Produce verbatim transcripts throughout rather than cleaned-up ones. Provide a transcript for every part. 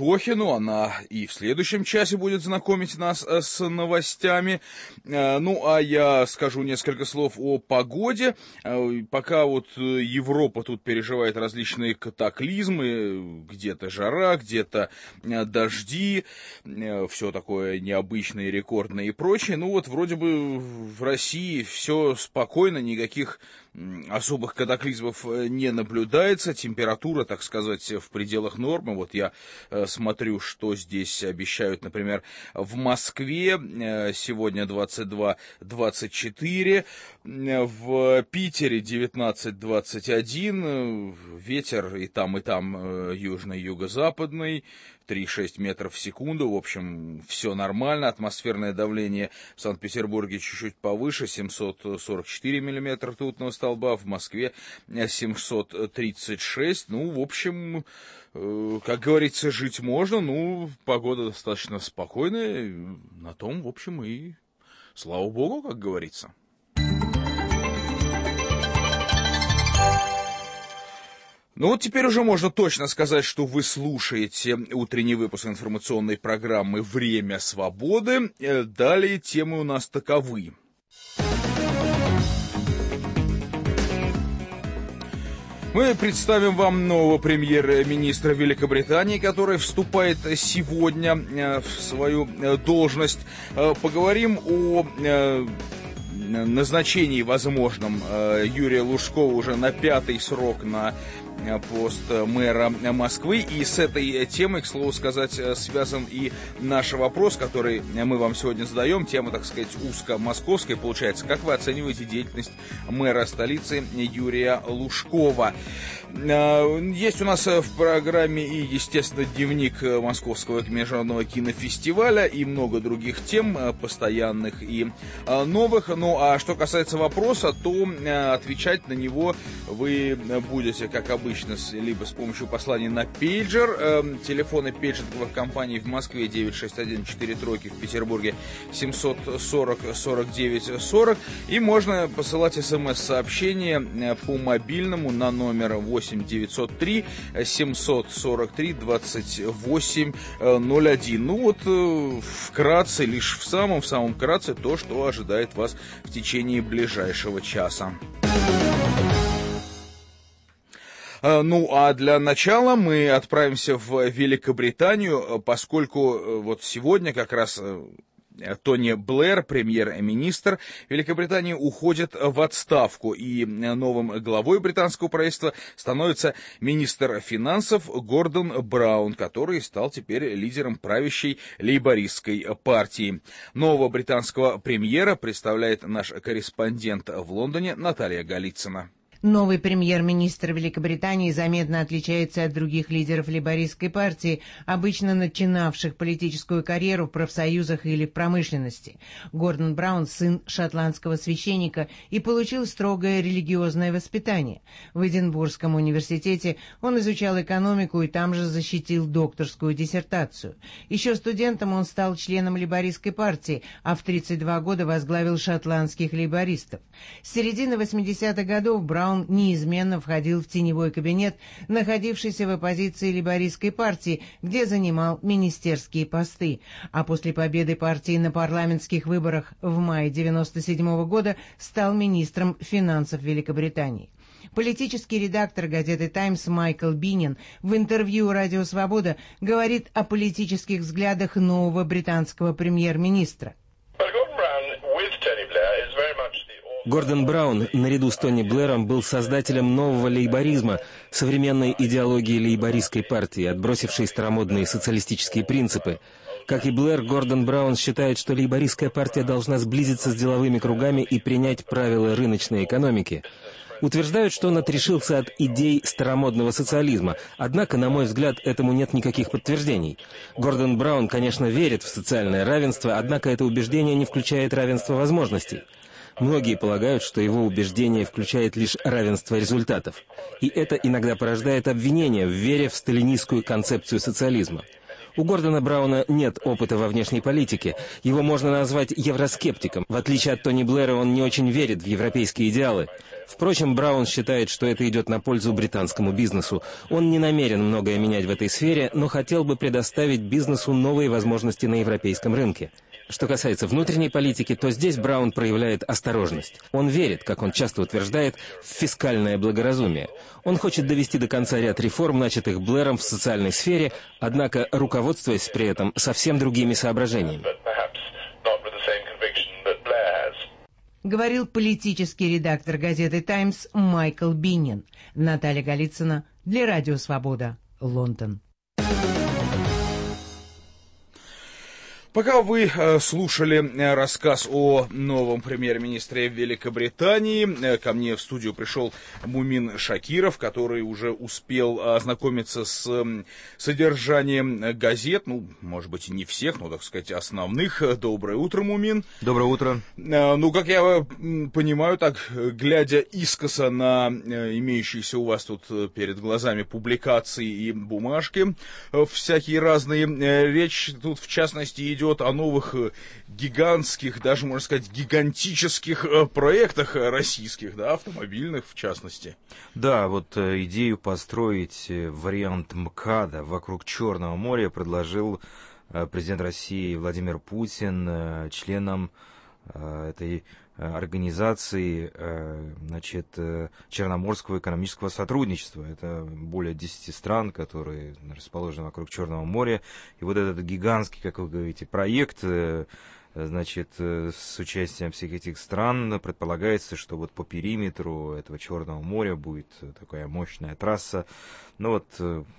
Шохину. Она и в следующем часе будет знакомить нас с новостями. Ну, а я скажу несколько слов о погоде. Пока вот Европа тут переживает различные катаклизмы, где-то жара, где-то дожди, все такое необычное, рекордное и прочее. Ну вот вроде бы в России все спокойно, никаких особых катаклизмов не наблюдается. Температура, так сказать, в пределах нормы. Вот я смотрю, что здесь обещают, например, в Москве сегодня двадцать два — двадцать четыре, в Питере девятнадцать — двадцать один, ветер и там, и там южно-юго-западный, три целых шесть метров в секунду, в общем, все нормально. Атмосферное давление в Санкт-Петербурге чуть-чуть повыше, семьсот сорок четыре миллиметра ртутного столба, в Москве семьсот тридцать шесть. Ну, в общем, как говорится, жить можно, ну, погода достаточно спокойная, на том, в общем, и слава богу, как говорится. Ну вот теперь уже можно точно сказать, что вы слушаете утренний выпуск информационной программы «Время свободы». Далее темы у нас таковы. Мы представим вам нового премьер-министра Великобритании, который вступает сегодня в свою должность. Поговорим о назначении возможном Юрия Лужкова уже на пятый срок на пост мэра Москвы. И с этой темой, к слову сказать, связан и наш вопрос, который мы вам сегодня задаем. Тема, так сказать, узко-московская получается. Как вы оцениваете деятельность мэра столицы Юрия Лужкова? Есть у нас в программе и, естественно, дневник Московского международного кинофестиваля и много других тем, постоянных и новых. Ну, а что касается вопроса, то отвечать на него вы будете, как обычно, либо с помощью посланий на пейджер. Телефоны пейджинговых компаний в Москве девять шесть один четыре тройки, в Петербурге семьсот сорок сорок девять сорок. И можно посылать смс-сообщения по мобильному на номер восемь девятьсот три семьсот сорок три двадцать восемь ноль один. Ну вот вкратце, лишь в самом, в самом вкратце то, что ожидает вас в течение ближайшего часа. Ну, а для начала мы отправимся в Великобританию, поскольку вот сегодня как раз Тони Блэр, премьер-министр Великобритании, уходит в отставку, и новым главой британского правительства становится министр финансов Гордон Браун, который стал теперь лидером правящей лейбористской партии. Нового британского премьера представляет наш корреспондент в Лондоне Наталья Голицына. Новый премьер-министр Великобритании заметно отличается от других лидеров лейбористской партии, обычно начинавших политическую карьеру в профсоюзах или в промышленности. Гордон Браун – сын шотландского священника и получил строгое религиозное воспитание. В Эдинбургском университете он изучал экономику и там же защитил докторскую диссертацию. Еще студентом он стал членом лейбористской партии, а в тридцать два года возглавил шотландских лейбористов. С середины восьмидесятых годов Браун неизменно входил в теневой кабинет, находившийся в оппозиции лейбористской партии, где занимал министерские посты, а после победы партии на парламентских выборах в мае девяносто седьмого года стал министром финансов Великобритании. Политический редактор газеты «Таймс» Майкл Бинин в интервью «Радио Свобода» говорит о политических взглядах нового британского премьер-министра. Гордон Браун, наряду с Тони Блэром, был создателем нового лейборизма, современной идеологии лейбористской партии, отбросившей старомодные социалистические принципы. Как и Блэр, Гордон Браун считает, что лейбористская партия должна сблизиться с деловыми кругами и принять правила рыночной экономики. Утверждают, что он отрешился от идей старомодного социализма, однако, на мой взгляд, этому нет никаких подтверждений. Гордон Браун, конечно, верит в социальное равенство, однако это убеждение не включает равенство возможностей. Многие полагают, что его убеждение включает лишь равенство результатов. И это иногда порождает обвинения в вере в сталинистскую концепцию социализма. У Гордона Брауна нет опыта во внешней политике. Его можно назвать евроскептиком. В отличие от Тони Блэра, он не очень верит в европейские идеалы. Впрочем, Браун считает, что это идет на пользу британскому бизнесу. Он не намерен многое менять в этой сфере, но хотел бы предоставить бизнесу новые возможности на европейском рынке. Что касается внутренней политики, то здесь Браун проявляет осторожность. Он верит, как он часто утверждает, в фискальное благоразумие. Он хочет довести до конца ряд реформ, начатых Блэром в социальной сфере, однако руководствуясь при этом совсем другими соображениями. Говорил политический редактор газеты «Таймс» Майкл Биннин. Наталья Голицына для Радио Свобода, Лондон. Пока вы э, слушали э, рассказ о новом премьер-министре Великобритании, э, ко мне в студию пришел Мумин Шакиров, который уже успел ознакомиться с э, содержанием газет, ну, может быть, и не всех, но, так сказать, основных. Доброе утро, Мумин. Доброе утро. Э, ну, как я э, понимаю, так, глядя искоса на э, имеющиеся у вас тут перед глазами публикации и бумажки, э, всякие разные, э, речь тут, в частности, идет идет о новых гигантских, даже, можно сказать, гигантических проектах российских, да, автомобильных в частности. Да, вот идею построить вариант МКАДа вокруг Черного моря предложил президент России Владимир Путин членам этой организации, значит, Черноморского экономического сотрудничества. Это более десяти стран, которые расположены вокруг Черного моря. И вот этот гигантский, как вы говорите, проект, значит, с участием всех этих стран, предполагается, что вот по периметру этого Черного моря будет такая мощная трасса. Ну вот,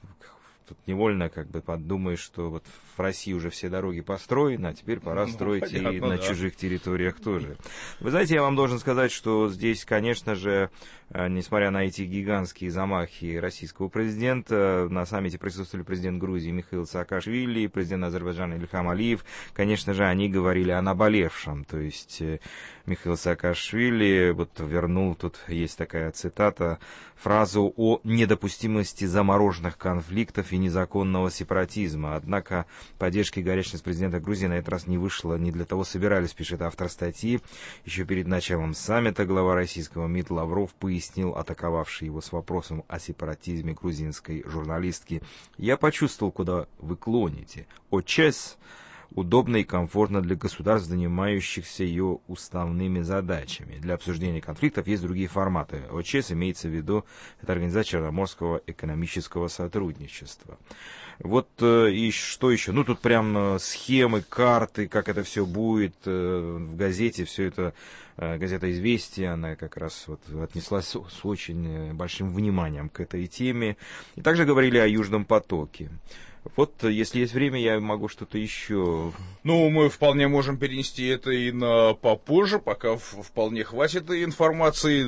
тут невольно как бы подумаешь, что вот в России уже все дороги построены, а теперь пора ну, строить понятно, и на да. чужих территориях тоже. Вы знаете, я вам должен сказать, что здесь, конечно же, несмотря на эти гигантские замахи российского президента, на саммите присутствовали президент Грузии Михаил Саакашвили, президент Азербайджана Ильхам Алиев. Конечно же, они говорили о наболевшем. То есть Михаил Саакашвили вот вернул, тут есть такая цитата, фразу о недопустимости замороженных конфликтов и незаконного сепаратизма. Однако поддержки и горячность президента Грузии на этот раз не вышло. Не для того собирались, пишет автор статьи. Еще перед началом саммита глава российского МИД Лавров пояснил атаковавший его с вопросом о сепаратизме грузинской журналистки: «Я почувствовал, куда вы клоните. ОЧЕС удобно и комфортно для государств, занимающихся ее уставными задачами. Для обсуждения конфликтов есть другие форматы. ОЧЕС имеется в виду, это Организация Черноморского экономического сотрудничества». Вот и что еще? Ну, тут прям схемы, карты, как это все будет в газете, все это, газета «Известия», она как раз вот отнеслась с очень большим вниманием к этой теме. И также говорили о Южном потоке. Вот, если есть время, я могу что-то еще... Ну, мы вполне можем перенести это и на попозже, пока вполне хватит информации.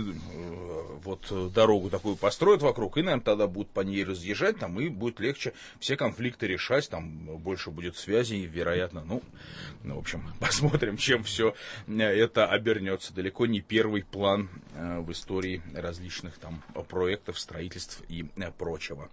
Вот дорогу такую построят вокруг, и, наверное, тогда будут по ней разъезжать, там, и будет легче все конфликты решать, там больше будет связей, вероятно. Ну, ну в общем, посмотрим, чем все это обернется. Далеко не первый план в истории различных там проектов, строительств и прочего.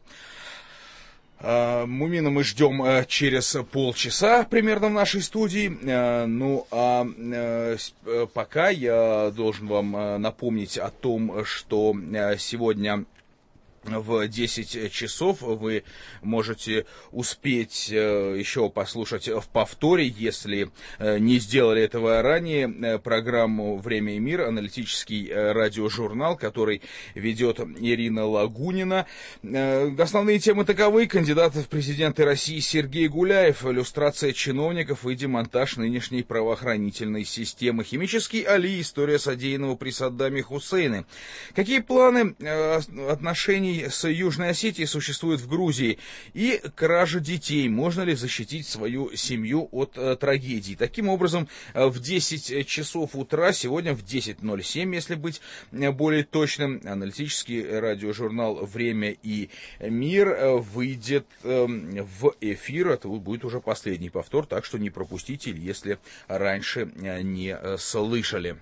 Мумина мы ждем через полчаса примерно в нашей студии. Ну, а пока я должен вам напомнить о том, что сегодня в десять часов вы можете успеть еще послушать в повторе, если не сделали этого ранее, программу «Время и мир», аналитический радиожурнал, который ведет Ирина Лагунина. Основные темы таковы: кандидат в президенты России Сергей Гуляев, иллюстрация чиновников и демонтаж нынешней правоохранительной системы, химический Али, история содеянного при Саддаме Хусейне. Какие планы отношений с Южной Осетией существует в Грузии, и кража детей. Можно ли защитить свою семью от э, трагедий? Таким образом, э, в десять часов утра, сегодня в десять ноль семь, если быть э, более точным, аналитический радиожурнал «Время и мир» э, выйдет э, в эфир. Это будет уже последний повтор, так что не пропустите, если раньше э, не э, слышали.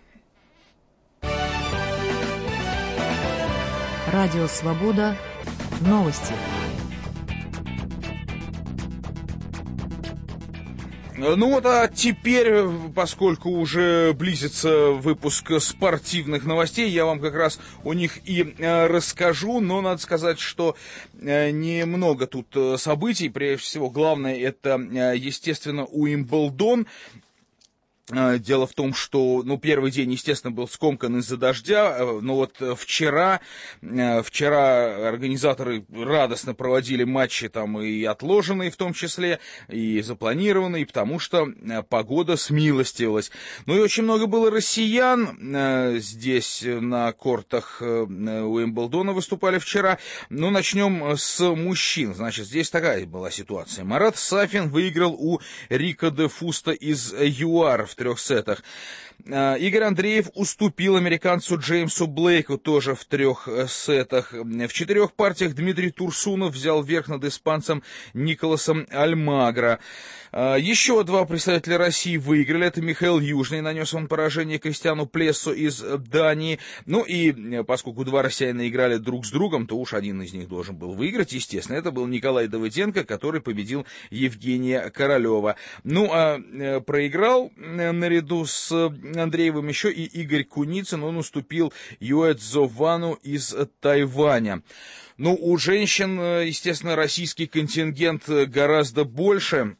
Радио «Свобода». Новости. Ну вот, а теперь, поскольку уже близится выпуск спортивных новостей, я вам как раз о них и э, расскажу, но надо сказать, что э, немного тут событий. Прежде всего, главное, это, э, естественно, Уимблдон. Дело в том, что, ну, первый день, естественно, был скомкан из-за дождя, но вот вчера, вчера организаторы радостно проводили матчи там и отложенные в том числе, и запланированные, потому что погода смилостивилась. Ну и очень много было россиян здесь на кортах Уимблдона выступали вчера. Ну, начнем с мужчин. Значит, здесь такая была ситуация. Марат Сафин выиграл у Рика де Фуста из ЮАР в трех сетах. Игорь Андреев уступил американцу Джеймсу Блейку тоже в трех сетах. В четырех партиях Дмитрий Турсунов взял верх над испанцем Николасом Альмагро. Еще два представителя России выиграли. Это Михаил Южный, нанес он поражение Кристиану Плессо из Дании. Ну и поскольку два россиянина играли друг с другом, то уж один из них должен был выиграть, естественно. Это был Николай Давыденко, который победил Евгения Королева. Ну а проиграл наряду с Андреевым еще и Игорь Куницын. Он уступил Юэ Цзовану из Тайваня. Ну, у женщин, естественно, российский контингент гораздо больше.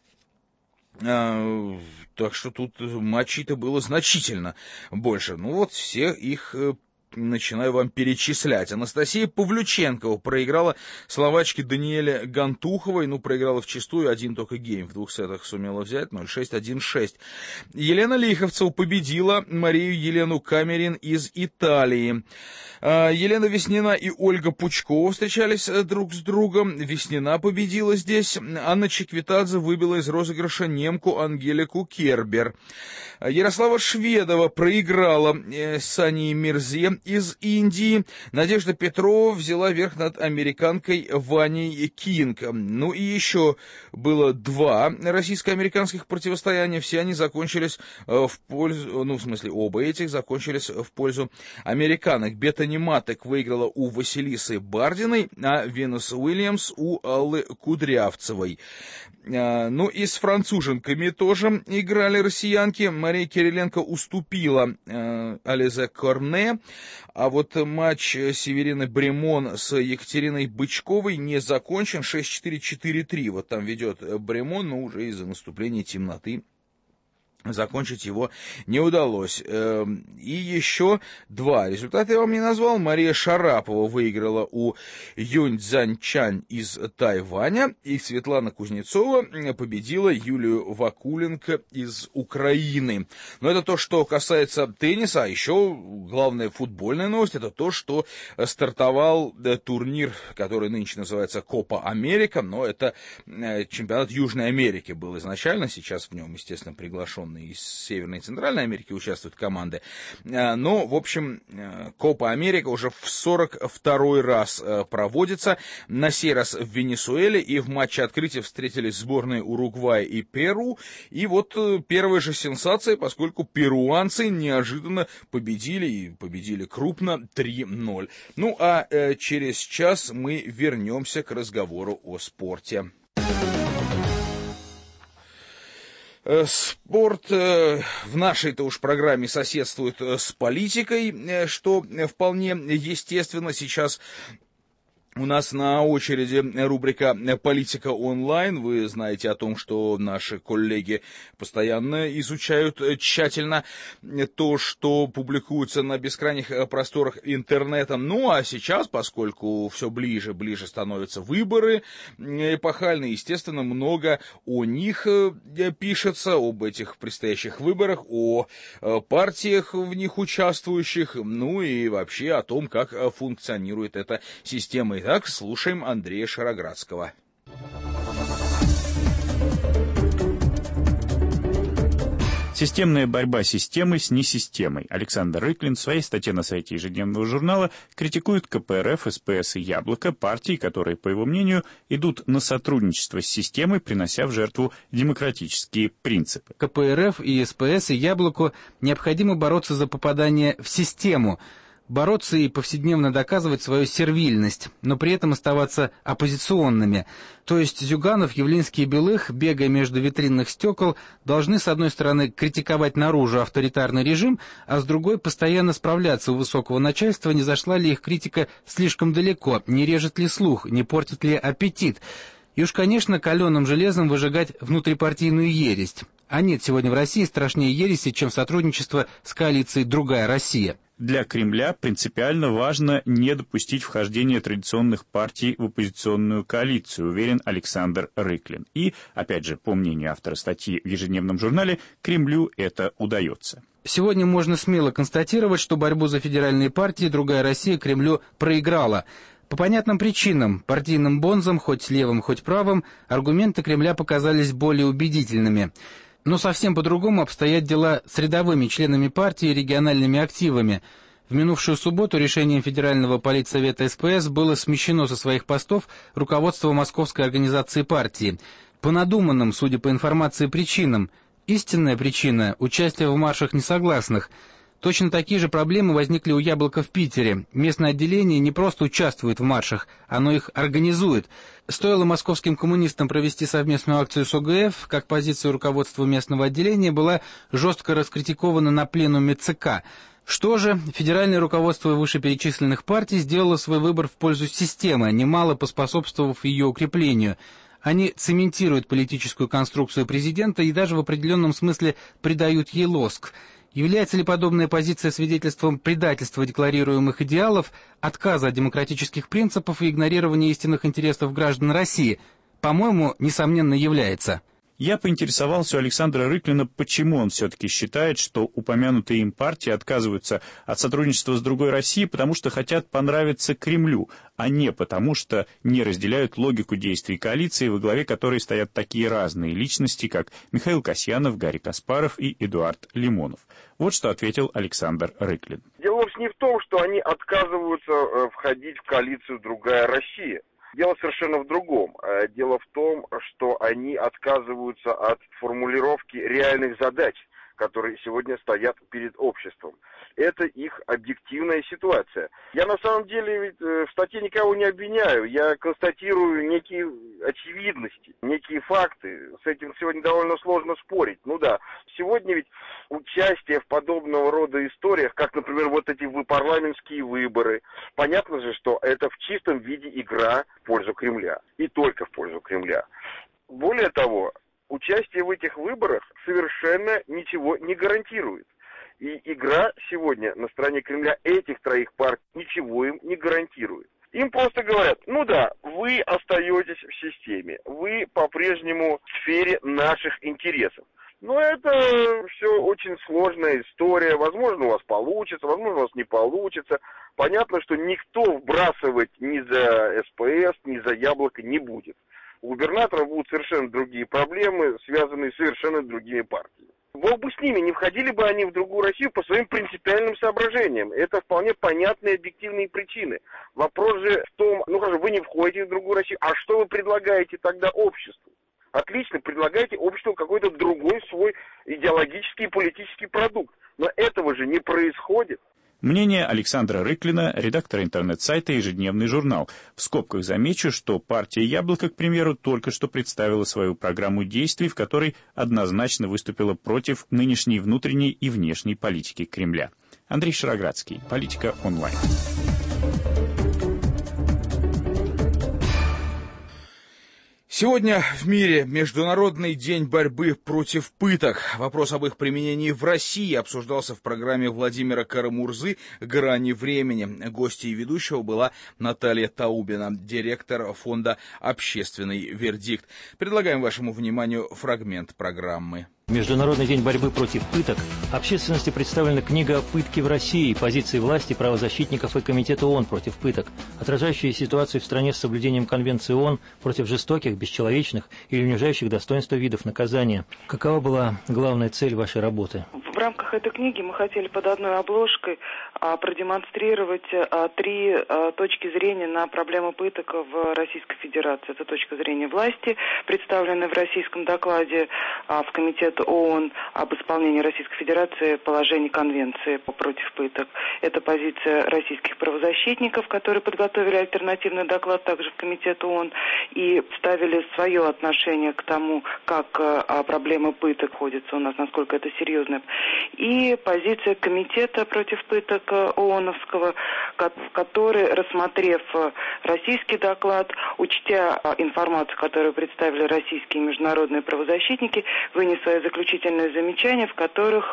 Так что тут матчей-то было значительно больше. Ну вот, все их начинаю вам перечислять. Анастасия Павлюченкова проиграла словачке Даниэле Гантуховой. Ну, проиграла вчистую, один только гейм в двух сетах сумела взять, ноль шесть, один шесть. Елена Лиховцева победила Марию Елену Камерин из Италии. Елена Веснина и Ольга Пучкова встречались друг с другом. Веснина победила здесь. Анна Чеквитадзе выбила из розыгрыша немку Ангелику Кербер. Ярослава Шведова проиграла Сани Мирзе из Индии. Надежда Петрова взяла верх над американкой Ваней Кинг. Ну и еще было два российско-американских противостояния. Все они закончились в пользу, ну в смысле оба этих закончились в пользу американок. Беттани Матек выиграла у Василисы Бардиной, а Венус Уильямс у Аллы Кудрявцевой. Ну и с француженками тоже играли россиянки. Мария Кириленко уступила э, Ализе Корне, а вот матч Северины Бремон с Екатериной Бычковой не закончен. шесть четыре, четыре три. Вот там ведет Бремон, но уже из-за наступления темноты закончить его не удалось. И еще два результата я вам не назвал. Мария Шарапова выиграла у Юнь Цзяньчань из Тайваня, и Светлана Кузнецова победила Юлию Вакуленко из Украины. Но это то, что касается тенниса. А еще главная футбольная новость — это то, что стартовал турнир, который нынче называется Копа Америка, но это чемпионат Южной Америки был изначально. Сейчас в нем, естественно, приглашен из Северной и Центральной Америки участвуют команды. Но, в общем, Копа Америка уже в сорок второй раз проводится. На сей раз в Венесуэле. И в матче открытия встретились сборные Уругвая и Перу. И вот первая же сенсация, поскольку перуанцы неожиданно победили, и победили крупно, три ноль. Ну, а через час мы вернемся к разговору о спорте. Спорт в нашей-то уж программе соседствует с политикой, что вполне естественно. Сейчас у нас на очереди рубрика «Политика онлайн». Вы знаете о том, что наши коллеги постоянно изучают тщательно то, что публикуется на бескрайних просторах интернета. Ну, а сейчас, поскольку все ближе, ближе становятся выборы эпохальные, естественно, много о них пишется, об этих предстоящих выборах, о партиях в них участвующих, ну и вообще о том, как функционирует эта система. Итак, слушаем Андрея Шароградского. Системная борьба системы с несистемой. Александр Рыклин в своей статье на сайте ежедневного журнала критикует ка пэ эр эф, эс пэ эс и Яблоко, партии, которые, по его мнению, идут на сотрудничество с системой, принося в жертву демократические принципы. ка пэ эр эф и эс пэ эс и Яблоку необходимо бороться за попадание в систему. бороться и повседневно доказывать свою сервильность, но при этом оставаться оппозиционными. То есть Зюганов, Явлинский и Белых, бегая между витринных стекол, должны, с одной стороны, критиковать наружу авторитарный режим, а с другой постоянно справляться у высокого начальства, не зашла ли их критика слишком далеко, не режет ли слух, не портит ли аппетит. И уж, конечно, каленым железом выжигать внутрипартийную ересь. А нет сегодня в России страшнее ереси, чем сотрудничество с коалицией «Другая Россия». Для Кремля принципиально важно не допустить вхождения традиционных партий в оппозиционную коалицию, уверен Александр Рыклин. И, опять же, по мнению автора статьи в ежедневном журнале, Кремлю это удается. Сегодня можно смело констатировать, что борьбу за федеральные партии «Другая Россия» Кремлю проиграла. По понятным причинам, партийным бонзам, хоть левым, хоть правым, аргументы Кремля показались более убедительными. Но совсем по-другому обстоят дела с рядовыми членами партии и региональными активами. В минувшую субботу решением Федерального политсовета эс пэ эс было смещено со своих постов руководство Московской организации партии. По надуманным, судя по информации, причинам. Истинная причина – участие в маршах несогласных. Точно такие же проблемы возникли у «Яблока» в Питере. Местное отделение не просто участвует в маршах, оно их организует. Стоило московским коммунистам провести совместную акцию с о гэ эф, как позиция руководства местного отделения была жестко раскритикована на пленуме цэ ка. Что же, федеральное руководство вышеперечисленных партий сделало свой выбор в пользу системы, немало поспособствовав ее укреплению. Они цементируют политическую конструкцию президента и даже в определенном смысле придают ей лоск. Является ли подобная позиция свидетельством предательства декларируемых идеалов, отказа от демократических принципов и игнорирования истинных интересов граждан России? По-моему, несомненно, является. Я поинтересовался у Александра Рыклина, почему он все-таки считает, что упомянутые им партии отказываются от сотрудничества с «Другой Россией», потому что хотят понравиться Кремлю, а не потому что не разделяют логику действий коалиции, во главе которой стоят такие разные личности, как Михаил Касьянов, Гарри Каспаров и Эдуард Лимонов. Вот что ответил Александр Рыклин. Дело вовсе не в том, что они отказываются входить в коалицию «Другая Россия». Дело совершенно в другом. Дело в том, что они отказываются от формулировки реальных задач, которые сегодня стоят перед обществом. Это их объективная ситуация. Я на самом деле ведь в статье никого не обвиняю. Я констатирую некие очевидности, некие факты. С этим сегодня довольно сложно спорить. Ну да, сегодня ведь участие в подобного рода историях, как, например, вот эти парламентские выборы, понятно же, что это в чистом виде игра в пользу Кремля. И только в пользу Кремля. Более того, участие в этих выборах совершенно ничего не гарантирует. И игра сегодня на стороне Кремля этих троих партий ничего им не гарантирует. Им просто говорят, ну да, вы остаетесь в системе, вы по-прежнему в сфере наших интересов. Но это все очень сложная история, возможно, у вас получится, возможно, у вас не получится. Понятно, что никто вбрасывать ни за эс пэ эс, ни за «Яблоко» не будет. У губернаторов будут совершенно другие проблемы, связанные с совершенно другими партиями. Бог бы с ними, не входили бы они в «Другую Россию» по своим принципиальным соображениям. Это вполне понятные объективные причины. Вопрос же в том, ну хорошо, вы не входите в «Другую Россию», а что вы предлагаете тогда обществу? Отлично, предлагайте обществу какой-то другой свой идеологический и политический продукт. Но этого же не происходит. Мнение Александра Рыклина, редактора интернет-сайта «Ежедневный журнал». В скобках замечу, что партия «Яблоко», к примеру, только что представила свою программу действий, в которой однозначно выступила против нынешней внутренней и внешней политики Кремля. Андрей Шароградский, «Политика онлайн». Сегодня в мире Международный день борьбы против пыток. Вопрос об их применении в России обсуждался в программе Владимира Карамурзы «Грани времени». Гостьей ведущего была Наталья Таубина, директор фонда «Общественный вердикт». Предлагаем вашему вниманию фрагмент программы. В Международный день борьбы против пыток общественности представлена книга «Пытки в России. Позиции власти, правозащитников и Комитета ООН против пыток», отражающая ситуацию в стране с соблюдением Конвенции ООН против жестоких, бесчеловечных или унижающих достоинства видов наказания. Какова была главная цель вашей работы? В рамках этой книги мы хотели под одной обложкой а, продемонстрировать а, три а, точки зрения на проблему пыток в Российской Федерации. Это точка зрения власти, представленная в российском докладе а, в Комитет ООН об исполнении Российской Федерации положений Конвенции против пыток. Это позиция российских правозащитников, которые подготовили альтернативный доклад также в Комитет ООН и ставили свое отношение к тому, как а, проблема пыток ходится у нас, насколько это серьезно. И позиция Комитета против пыток ООНовского, который, рассмотрев российский доклад, учтя информацию, которую представили российские международные правозащитники, вынес свои заключительные замечания, в которых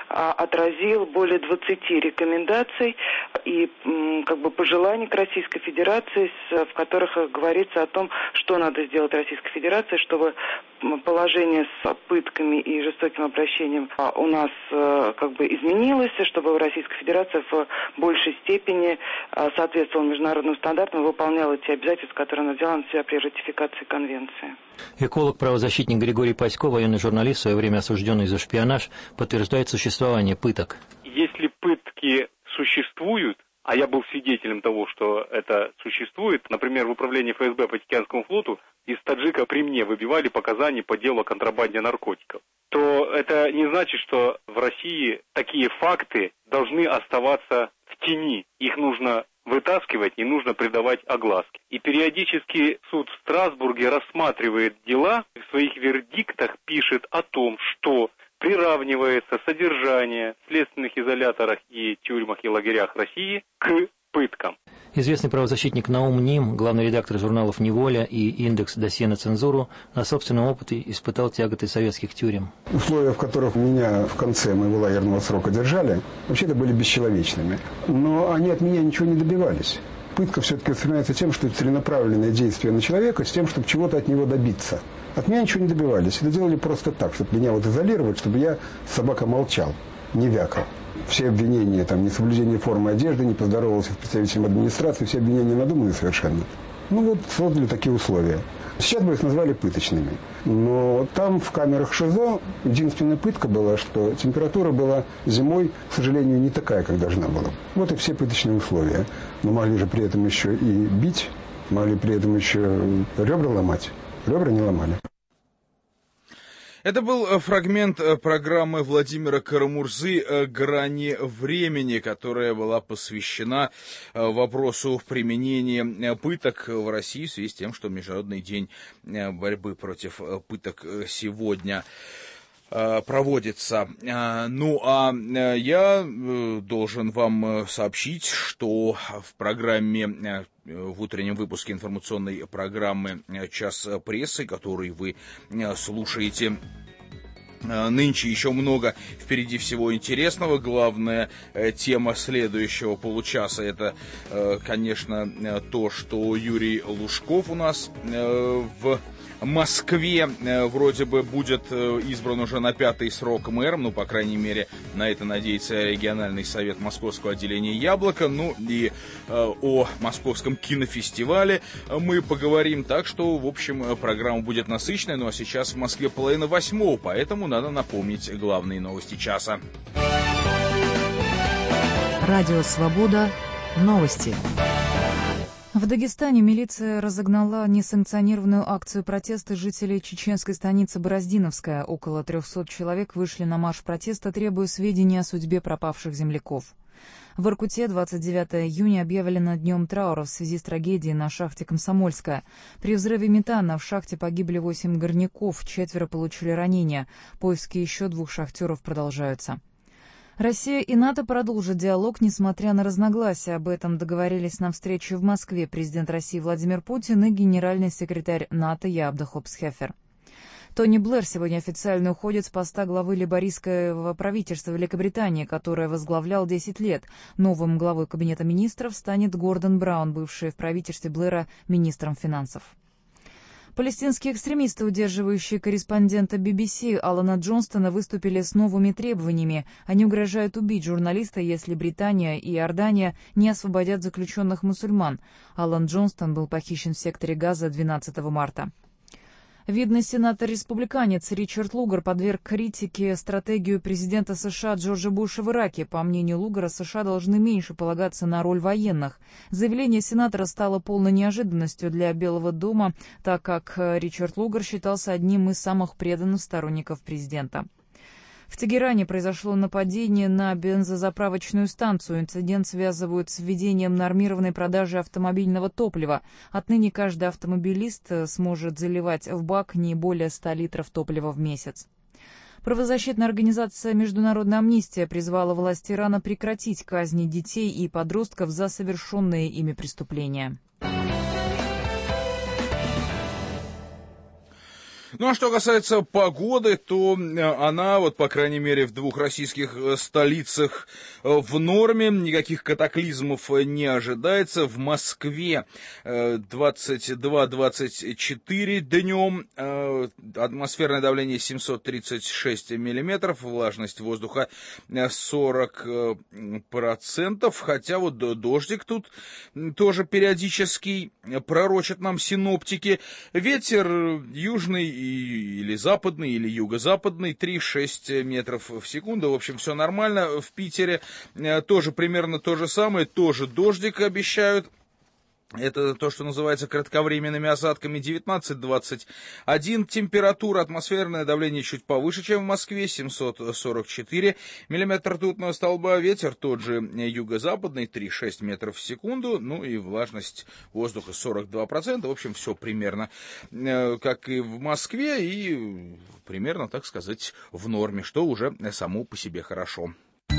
отразил более двадцати рекомендаций и как бы пожеланий к Российской Федерации, в которых говорится о том, что надо сделать Российской Федерации, чтобы положение с пытками и жестоким обращением у нас как бы изменилось, чтобы Российская Федерация в большей степени соответствовала международным стандартам и выполняла те обязательства, которые она взяла на себя при ратификации конвенции. Эколог-правозащитник Григорий Пасько, военный журналист, в свое время осужденный за шпионаж, подтверждает существование пыток. Если пытки существуют, а я был свидетелем того, что это существует, например, в управлении эф эс бэ по Тихоокеанскому флоту из таджика при мне выбивали показания по делу о контрабанде наркотиков, то это не значит, что в России такие факты должны оставаться в тени. Их нужно вытаскивать и нужно придавать огласке. И периодически суд в Страсбурге рассматривает дела, в своих вердиктах пишет о том, что приравнивается содержание в следственных изоляторах и тюрьмах и лагерях России к пыткам. Известный правозащитник Наум Ним, главный редактор журналов «Неволя» и «Индекс. Досье на цензуру», на собственном опыте испытал тяготы советских тюрем. Условия, в которых меня в конце моего лагерного срока держали, вообще-то были бесчеловечными. Но они от меня ничего не добивались. Пытка все-таки воспринимается тем, что это целенаправленное действие на человека с тем, чтобы чего-то от него добиться. От меня ничего не добивались. Это делали просто так, чтобы меня вот изолировать, чтобы я, собака, молчал, не вякал. Все обвинения, там, несоблюдение формы одежды, не поздоровался с представителем администрации, все обвинения надуманы совершенно. Ну вот создали такие условия. Сейчас бы их назвали пыточными. Но там в камерах ШИЗО единственная пытка была, что температура была зимой, к сожалению, не такая, как должна была. Вот и все пыточные условия. Но могли же при этом еще и бить, могли при этом еще ребра ломать. Ребра не ломали. Это был фрагмент программы Владимира Карамурзы «Грани времени», которая была посвящена вопросу применения пыток в России в связи с тем, что Международный день борьбы против пыток сегодня проводится. Ну, а я должен вам сообщить, что в программе, в утреннем выпуске информационной программы «Час прессы», который вы слушаете нынче, еще много впереди всего интересного. Главная тема следующего получаса — это, конечно, то, что Юрий Лужков у нас в Москве вроде бы будет избран уже на пятый срок мэром, ну, по крайней мере, на это надеется региональный совет московского отделения «Яблоко». Ну, и э, о московском кинофестивале мы поговорим, так что, в общем, программа будет насыщенная. Ну, а сейчас в Москве половина восьмого, поэтому надо напомнить главные новости часа. Радио «Свобода». Новости. В Дагестане милиция разогнала несанкционированную акцию протеста жителей чеченской станицы Бороздиновская. Около трехсот человек вышли на марш протеста, требуя сведений о судьбе пропавших земляков. В Иркуте двадцать девятого июня объявлено днем траура в связи с трагедией на шахте «Комсомольская». При взрыве метана в шахте погибли восемь горняков, четверо получили ранения. Поиски еще двух шахтеров продолжаются. Россия и НАТО продолжат диалог, несмотря на разногласия. Об этом договорились на встрече в Москве президент России Владимир Путин и генеральный секретарь НАТО Яап де Хоop-Схефер. Тони Блэр сегодня официально уходит с поста главы лейбористского правительства Великобритании, которое возглавлял десять лет. Новым главой Кабинета министров станет Гордон Браун, бывший в правительстве Блэра министром финансов. Палестинские экстремисты, удерживающие корреспондента би би си Алана Джонстона, выступили с новыми требованиями. Они угрожают убить журналиста, если Британия и Иордания не освободят заключенных мусульман. Алан Джонстон был похищен в секторе Газа двенадцатого марта. Видный сенатор-республиканец Ричард Лугар подверг критике стратегию президента США Джорджа Буша в Ираке. По мнению Лугара, США должны меньше полагаться на роль военных. Заявление сенатора стало полной неожиданностью для Белого дома, так как Ричард Лугар считался одним из самых преданных сторонников президента. В Тегеране произошло нападение на бензозаправочную станцию. Инцидент связывают с введением нормированной продажи автомобильного топлива. Отныне каждый автомобилист сможет заливать в бак не более ста литров топлива в месяц. Правозащитная организация «Международная амнистия» призвала власти Ирана прекратить казни детей и подростков за совершенные ими преступления. Ну а что касается погоды, то она, вот по крайней мере в двух российских столицах в норме, никаких катаклизмов не ожидается. В Москве двадцать два — двадцать четыре днем, атмосферное давление семьсот тридцать шесть миллиметров, влажность воздуха сорок процентов, хотя вот дождик тут тоже периодический, пророчат нам синоптики. Ветер южный или западный, или юго-западный, три-шесть метров в секунду. В общем, все нормально. В Питере тоже примерно то же самое, тоже дождик обещают. Это то, что называется кратковременными осадками. Девятнадцать — двадцать один температура, атмосферное давление чуть повыше, чем в Москве, семьсот сорок четыре миллиметра ртутного столба, ветер тот же юго-западный, три-шесть метров в секунду, ну и влажность воздуха сорок два процента. В общем, все примерно как и в Москве, и примерно, так сказать, в норме, что уже само по себе хорошо.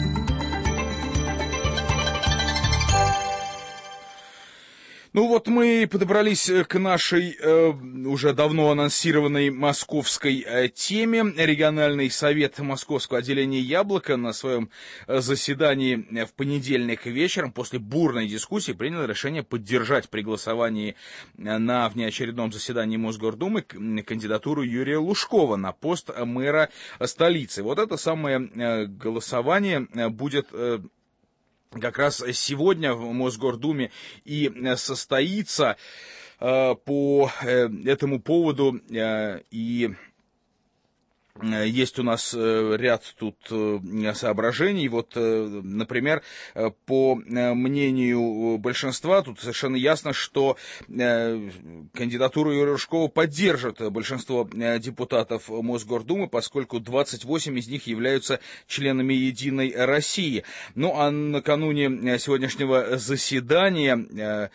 Ну вот мы подобрались к нашей э, уже давно анонсированной московской э, теме. Региональный совет Московского отделения «Яблоко» на своем заседании в понедельник вечером после бурной дискуссии принял решение поддержать при голосовании на внеочередном заседании Мосгордумы кандидатуру Юрия Лужкова на пост мэра столицы. Вот это самое э, голосование будет... Э, как раз сегодня в Мосгордуме и состоится. Э, по э, этому поводу э, и есть у нас ряд тут соображений. Вот, например, по мнению большинства, тут совершенно ясно, что кандидатуру Юрия Лужкова поддержит большинство депутатов Мосгордумы, поскольку двадцать восемь из них являются членами «Единой России». Ну, а накануне сегодняшнего заседания...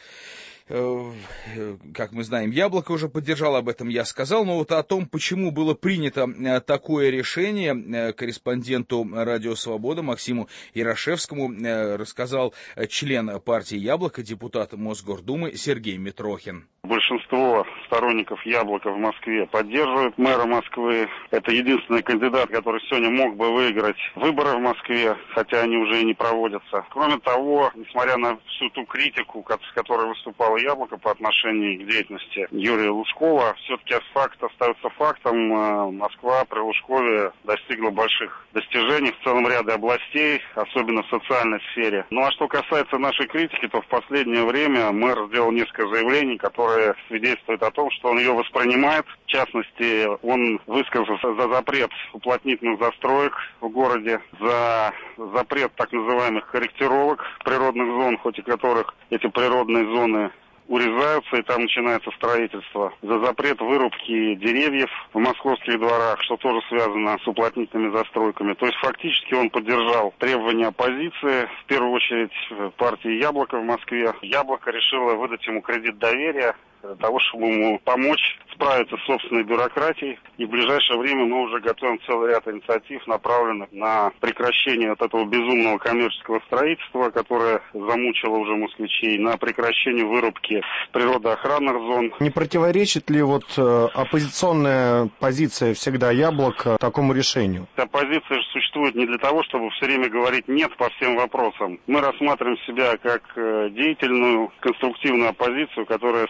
Как мы знаем, «Яблоко» уже поддержало, об этом я сказал, но вот о том, почему было принято такое решение, корреспонденту «Радио Свобода» Максиму Ярошевскому рассказал член партии «Яблоко», депутат Мосгордумы Сергей Митрохин. Большинство сторонников «Яблока» в Москве поддерживают мэра Москвы. Это единственный кандидат, который сегодня мог бы выиграть выборы в Москве, хотя они уже и не проводятся. Кроме того, несмотря на всю ту критику, с которой выступало «Яблоко» по отношению к деятельности Юрия Лужкова, все-таки факт остается фактом. Москва при Лужкове достигла больших достижений в целом ряде областей, особенно в социальной сфере. Ну а что касается нашей критики, то в последнее время мэр сделал несколько заявлений, которые свидетельствует о том, что он ее воспринимает. В частности, он высказался за запрет уплотнительных застроек в городе, за запрет так называемых корректировок природных зон, хоть и которых эти природные зоны урезаются, и там начинается строительство, за запрет вырубки деревьев в московских дворах, что тоже связано с уплотнительными застройками. То есть фактически он поддержал требования оппозиции, в первую очередь партии «Яблоко» в Москве. «Яблоко» решило выдать ему кредит доверия для того, чтобы ему помочь справиться с собственной бюрократией. И в ближайшее время мы уже готовим целый ряд инициатив, направленных на прекращение вот этого безумного коммерческого строительства, которое замучило уже москвичей, на прекращение вырубки природоохранных зон. Не противоречит ли вот э, оппозиционная позиция всегда «Яблоко» такому решению? Оппозиция же существует не для того, чтобы все время говорить «нет» по всем вопросам. Мы рассматриваем себя как э, деятельную, конструктивную оппозицию, которая стремится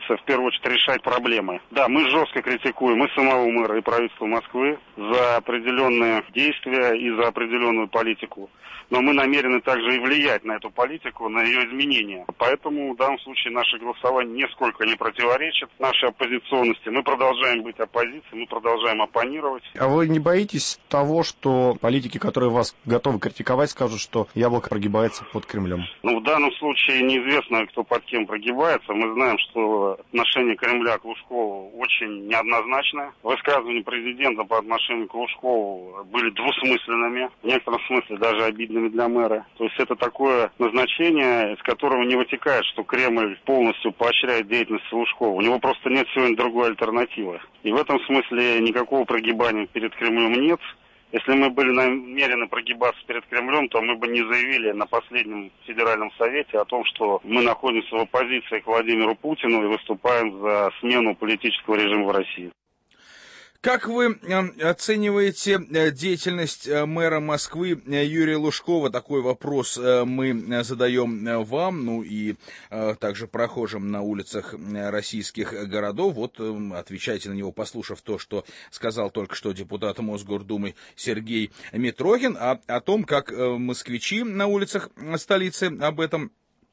стремится в первую очередь решать проблемы. Да, мы жестко критикуем и самого мэра, и правительство Москвы за определенные действия и за определенную политику. Но мы намерены также и влиять на эту политику, на ее изменения. Поэтому в данном случае наше голосование нисколько не противоречит нашей оппозиционности. Мы продолжаем быть оппозицией, мы продолжаем оппонировать. А вы не боитесь того, что политики, которые вас готовы критиковать, скажут, что яблоко прогибается под Кремлем? Ну, в данном случае неизвестно, кто под кем прогибается. Мы знаем, что отношение Кремля к Лужкову очень неоднозначное. Высказывания президента по отношению к Лужкову были двусмысленными, в некотором смысле даже обидными для мэра. То есть это такое назначение, из которого не вытекает, что Кремль полностью поощряет деятельность Лужкова. У него просто нет сегодня другой альтернативы. И в этом смысле никакого прогибания перед Кремлем нет. Если мы были намерены прогибаться перед Кремлем, то мы бы не заявили на последнем федеральном совете о том, что мы находимся в оппозиции к Владимиру Путину и выступаем за смену политического режима в России. Как вы оцениваете деятельность мэра Москвы Юрия Лужкова? Такой вопрос мы задаем вам, ну и также прохожим на улицах российских городов. Вот отвечайте на него, послушав то, что сказал только что депутат Мосгордумы Сергей Митрохин, а о том, как москвичи на улицах столицы об этом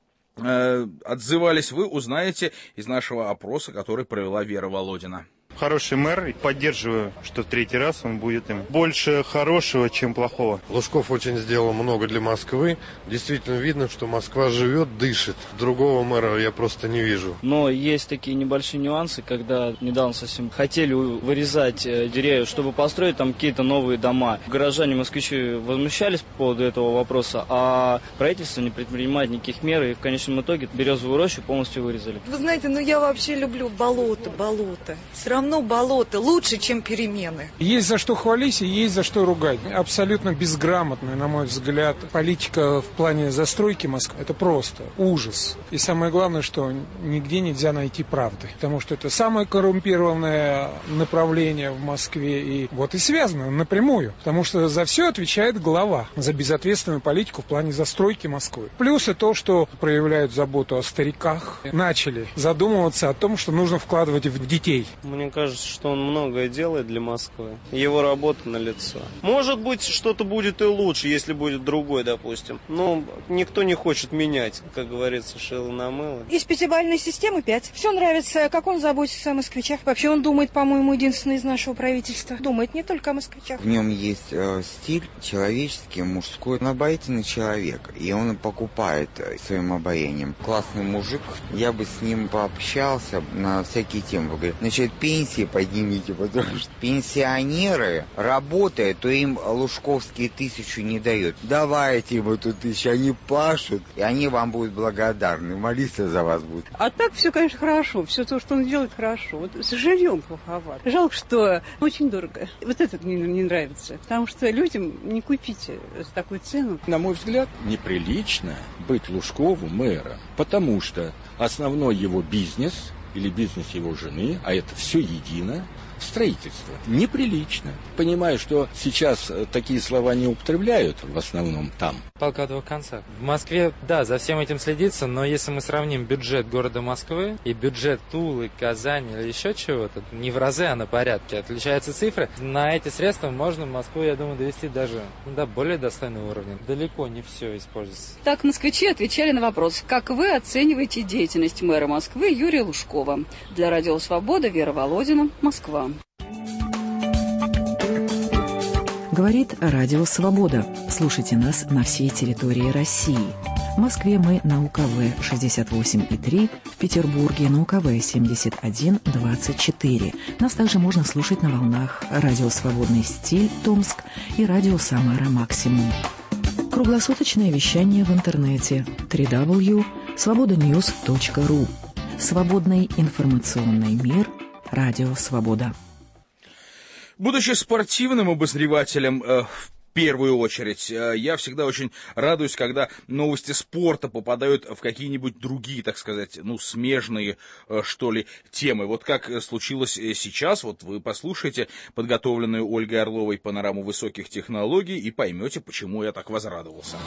отзывались, вы узнаете из нашего опроса, который провела Вера Володина. Хороший мэр, и поддерживаю, что третий раз он будет им. Больше хорошего, чем плохого. Лужков очень сделал много для Москвы. Действительно видно, что Москва живет, дышит. Другого мэра я просто не вижу. Но есть такие небольшие нюансы, когда недавно совсем хотели вырезать деревья, чтобы построить там какие-то новые дома. Горожане, москвичи возмущались по поводу этого вопроса, а правительство не предпринимает никаких мер, и в конечном итоге березовую рощу полностью вырезали. Вы знаете, ну я вообще люблю болото, болото. Все равно болото лучше, чем перемены. Есть за что хвалить и есть за что ругать. Абсолютно безграмотная, на мой взгляд, политика в плане застройки Москвы. Это просто ужас. И самое главное, что нигде нельзя найти правды. Потому что это самое коррумпированное направление в Москве. И вот и связано напрямую. Потому что за все отвечает глава. За безответственную политику в плане застройки Москвы. Плюс и то, что проявляют заботу о стариках. Начали задумываться о том, что нужно вкладывать в детей. Мне кажется, что он многое делает для Москвы. Его работа налицо. Может быть, что-то будет и лучше, если будет другой, допустим. Но никто не хочет менять, как говорится, шило на мыло. Из пятибалльной системы пять. Все нравится, как он заботится о москвичах. Вообще он думает, по-моему, единственный из нашего правительства. Думает не только о москвичах. В нем есть э, стиль человеческий, мужской. Он обаятельный человек, и он покупает своим обаянием. Классный мужик. Я бы с ним пообщался на всякие темы. Говорит, значит, пенсия поднимите, потому что пенсионеры, работая, то им лужковские тысячу не дают. Давайте им эту тысячу, они пашут, и они вам будут благодарны, молиться за вас будут. А так все, конечно, хорошо, все то, что он делает, хорошо. Вот с жильем плоховато. Жалко, что очень дорого. Вот это мне не нравится, потому что людям не купите за такую цену. На мой взгляд, неприлично быть Лужкову мэром, потому что основной его бизнес или бизнес его жены, а это все едино, строительство. Неприлично. Понимаю, что сейчас такие слова не употребляют, в основном там. Палка о двух концах. В Москве, да, за всем этим следится, но если мы сравним бюджет города Москвы и бюджет Тулы, Казани или еще чего-то, не в разы, а на порядке отличаются цифры. На эти средства можно Москву, я думаю, довести даже до более достойного уровня. Далеко не все используется. Так москвичи отвечали на вопрос, как вы оцениваете деятельность мэра Москвы Юрия Лужкова. Для Радио Свобода, Вера Володина, Москва. Говорит Радио Свобода. Слушайте нас на всей территории России. В Москве мы на У К В шестьдесят восемь и три, в Петербурге на У К В семьдесят один двадцать четыре. Нас также можно слушать на волнах Радио Свободный стиль Томск и Радио Самара Максимум. Круглосуточное вещание в интернете дабл ю дабл ю дабл ю точка свобода ньюс точка ру. Свободный информационный мир. Радио Свобода. Будучи спортивным обозревателем, э, в первую очередь, э, я всегда очень радуюсь, когда новости спорта попадают в какие-нибудь другие, так сказать, ну, смежные, э, что ли, темы. Вот как случилось сейчас, вот вы послушайте подготовленную Ольгой Орловой панораму высоких технологий и поймете, почему я так возрадовался.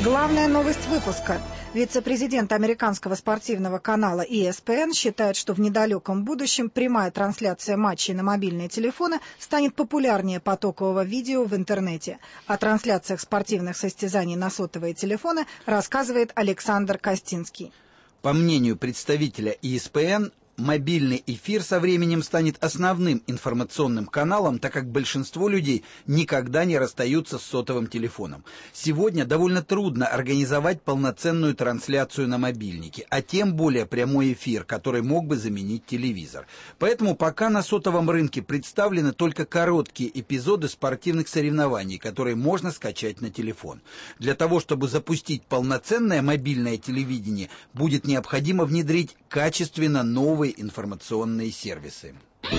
Главная новость выпуска. Вице-президент американского спортивного канала и эс пи эн считает, что в недалеком будущем прямая трансляция матчей на мобильные телефоны станет популярнее потокового видео в интернете. О трансляциях спортивных состязаний на сотовые телефоны рассказывает Александр Костинский. По мнению представителя и эс пи эн, мобильный эфир со временем станет основным информационным каналом, так как большинство людей никогда не расстаются с сотовым телефоном. Сегодня довольно трудно организовать полноценную трансляцию на мобильнике, а тем более прямой эфир, который мог бы заменить телевизор. Поэтому пока на сотовом рынке представлены только короткие эпизоды спортивных соревнований, которые можно скачать на телефон. Для того, чтобы запустить полноценное мобильное телевидение, будет необходимо внедрить качественно новые информационные сервисы.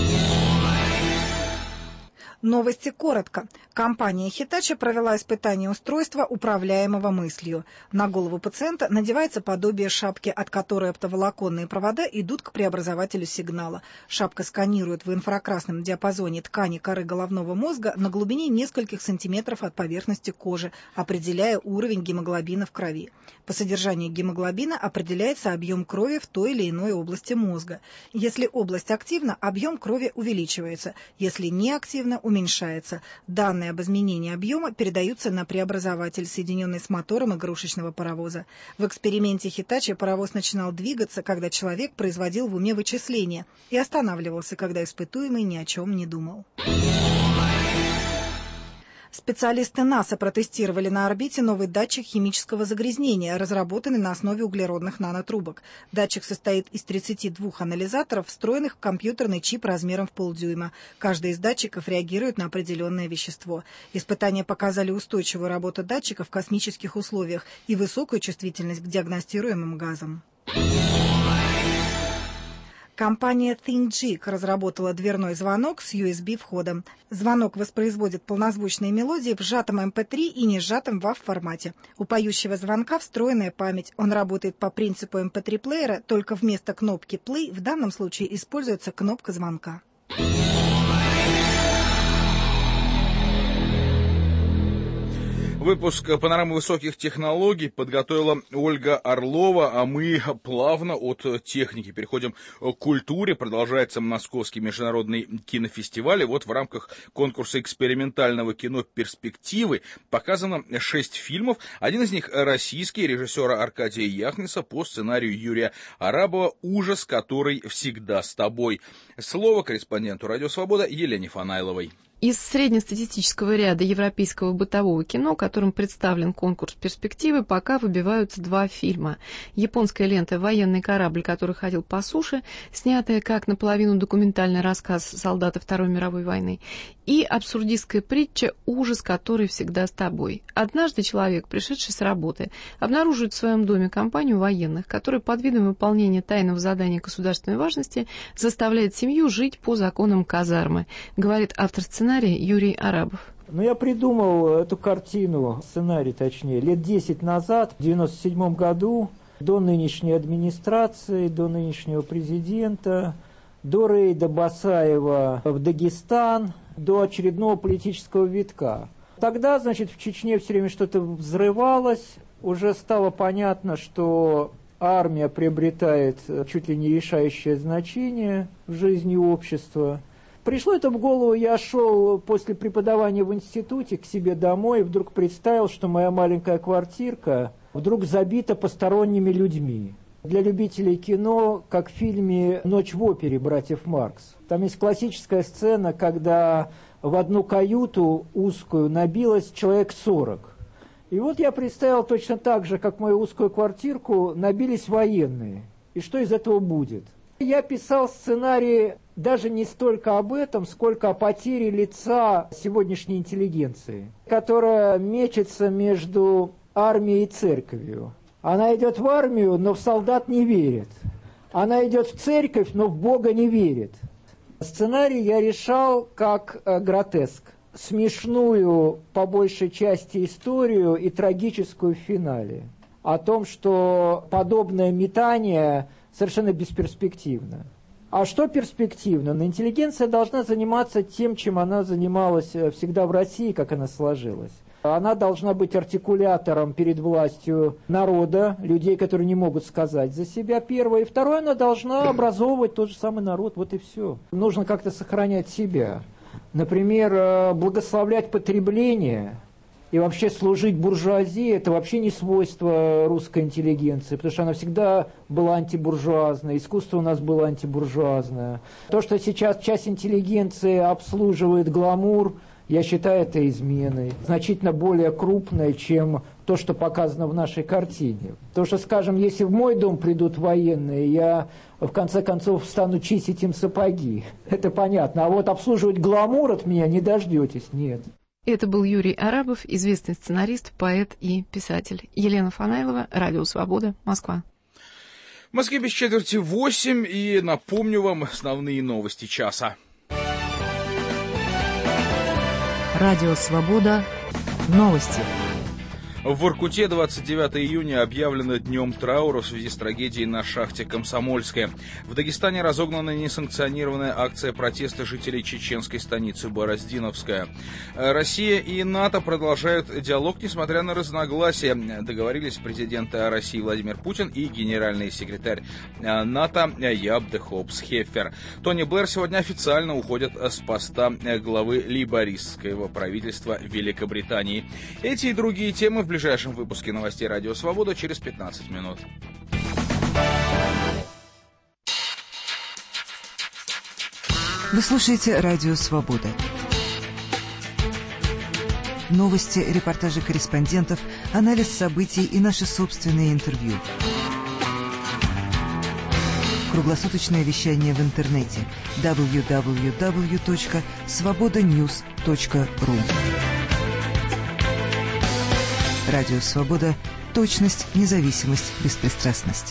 Новости коротко. Компания Hitachi провела испытание устройства, управляемого мыслью. На голову пациента надевается подобие шапки, от которой оптоволоконные провода идут к преобразователю сигнала. Шапка сканирует в инфракрасном диапазоне ткани коры головного мозга на глубине нескольких сантиметров от поверхности кожи, определяя уровень гемоглобина в крови. По содержанию гемоглобина определяется объем крови в той или иной области мозга. Если область активна, объем крови увеличивается. Если не активна, уменьшается. Данные об изменении объема передаются на преобразователь, соединенный с мотором игрушечного паровоза. В эксперименте Hitachi паровоз начинал двигаться, когда человек производил в уме вычисления, и останавливался, когда испытуемый ни о чем не думал. Специалисты НАСА протестировали на орбите новый датчик химического загрязнения, разработанный на основе углеродных нанотрубок. Датчик состоит из тридцати двух анализаторов, встроенных в компьютерный чип размером в полдюйма. Каждый из датчиков реагирует на определенное вещество. Испытания показали устойчивую работу датчика в космических условиях и высокую чувствительность к диагностируемым газам. Компания ThinkGeek разработала дверной звонок с ю эс би-входом. Звонок воспроизводит полнозвучные мелодии в сжатом эм пэ три и не сжатом вав формате. У поющего звонка встроенная память. Он работает по принципу эм пэ три-плеера, только вместо кнопки play в данном случае используется кнопка звонка. Выпуск «Панорамы высоких технологий» подготовила Ольга Орлова, а мы плавно от техники переходим к культуре. Продолжается Московский международный кинофестиваль. И вот в рамках конкурса экспериментального кино «Перспективы» показано шесть фильмов. Один из них российский, режиссера Аркадия Яхниса по сценарию Юрия Арабова «Ужас, который всегда с тобой». Слово корреспонденту «Радио Свобода» Елене Фанайловой. Из среднестатистического ряда европейского бытового кино, которым представлен конкурс «Перспективы», пока выбиваются два фильма. Японская лента «Военный корабль, который ходил по суше», снятая как наполовину документальный рассказ солдата Второй мировой войны, и абсурдистская притча «Ужас, который всегда с тобой». Однажды человек, пришедший с работы, обнаруживает в своем доме компанию военных, которые под видом выполнения тайного задания государственной важности заставляет семью жить по законам казармы, говорит автор сценария Юрий Арабов. Ну, я придумал эту картину, сценарий точнее, лет десять назад, в девяносто седьмом году, до нынешней администрации, до нынешнего президента, до рейда Басаева в Дагестан, до очередного политического витка. Тогда, значит, в Чечне все время что-то взрывалось, уже стало понятно, что армия приобретает чуть ли не решающее значение в жизни общества. Пришло это в голову, я шел после преподавания в институте к себе домой и вдруг представил, что моя маленькая квартирка вдруг забита посторонними людьми. Для любителей кино, как в фильме «Ночь в опере» братьев Маркс. Там есть классическая сцена, когда в одну каюту узкую набилось человек сорок. И вот я представил точно так же, как в мою узкую квартирку набились военные. И что из этого будет? Я писал сценарий даже не столько об этом, сколько о потере лица сегодняшней интеллигенции, которая мечется между армией и церковью. Она идет в армию, но в солдат не верит. Она идет в церковь, но в Бога не верит. Сценарий я решал как э, гротеск. Смешную, по большей части, историю и трагическую в финале. О том, что подобное метание совершенно бесперспективно. А что перспективно? Но интеллигенция должна заниматься тем, чем она занималась всегда в России, как она сложилась. Она должна быть артикулятором перед властью народа, людей, которые не могут сказать за себя, первое. И второе, она должна образовывать тот же самый народ, вот и все. Нужно как-то сохранять себя. Например, благословлять потребление и вообще служить буржуазии – это вообще не свойство русской интеллигенции, потому что она всегда была антибуржуазная, искусство у нас было антибуржуазное. То, что сейчас часть интеллигенции обслуживает гламур, я считаю это изменой, значительно более крупной, чем то, что показано в нашей картине. Потому что, скажем, если в мой дом придут военные, я в конце концов стану чистить им сапоги. Это понятно. А вот обслуживать гламур от меня не дождетесь, нет. Это был Юрий Арабов, известный сценарист, поэт и писатель. Елена Фанайлова, Радио Свобода, Москва. В Москве без четверти восемь, и напомню вам основные новости часа. Радио Свобода. Новости. В Воркуте двадцать девятого июня объявлено днем траура в связи с трагедией на шахте «Комсомольская». В Дагестане разогнана несанкционированная акция протеста жителей чеченской станицы Бороздиновская. Россия и НАТО продолжают диалог, несмотря на разногласия. Договорились президент России Владимир Путин и генеральный секретарь НАТО Яап де Хоопс-Хеффер. Тони Блэр сегодня официально уходит с поста главы лейбористского правительства Великобритании. Эти и другие темы в В ближайшем выпуске новостей Радио Свобода через пятнадцать минут. Вы слушаете Радио Свобода. Новости, репортажи корреспондентов, анализ событий и наши собственные интервью. Круглосуточное вещание в интернете дабл ю дабл ю дабл ю точка свобода ньюс точка ру. Радио Свобода. Точность, независимость, беспристрастность.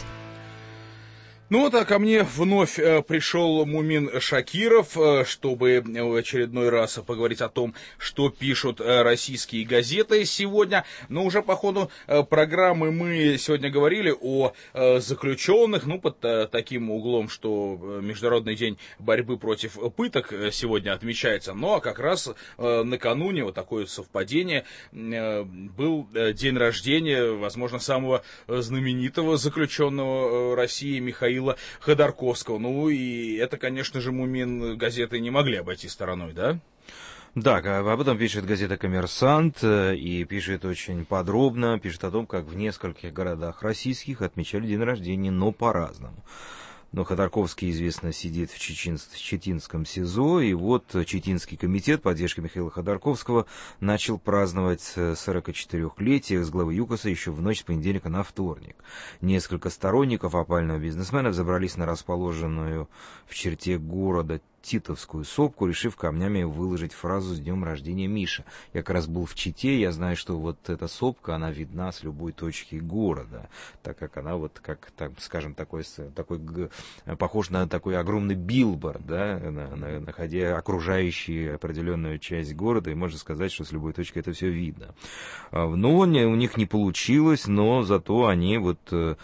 Ну вот, а ко мне вновь э, пришел Мумин Шакиров, э, чтобы в очередной раз поговорить о том, что пишут э, российские газеты сегодня. Но уже по ходу э, программы мы сегодня говорили о э, заключенных, ну, под э, таким углом, что Международный день борьбы против пыток сегодня отмечается. Ну, а как раз э, накануне, вот такое совпадение, э, был э, день рождения, возможно, самого знаменитого заключенного э, России Михаила Ходорковского. Ну и это, конечно же, Мумин газеты не могли обойти стороной, да? Да, об этом пишет газета «Коммерсант» и пишет очень подробно, пишет о том, как в нескольких городах российских отмечали день рождения, но по-разному. Но Ходорковский, известно, сидит в Читинском СИЗО, и вот Читинский комитет поддержки Михаила Ходорковского начал праздновать сорокачетырехлетие с главы ЮКОСа еще в ночь с понедельника на вторник. Несколько сторонников опального бизнесмена взобрались на расположенную в черте города Титовскую сопку, решив камнями выложить фразу «С днем рождения, Миша». Я как раз был в Чите, я знаю, что вот эта сопка, она видна с любой точки города, так как она вот, как, так, скажем, такой, такой, похож на такой огромный билборд, да, на, на, находя окружающий определенную часть города, и можно сказать, что с любой точки это все видно. Ну, у них не получилось, но зато они вот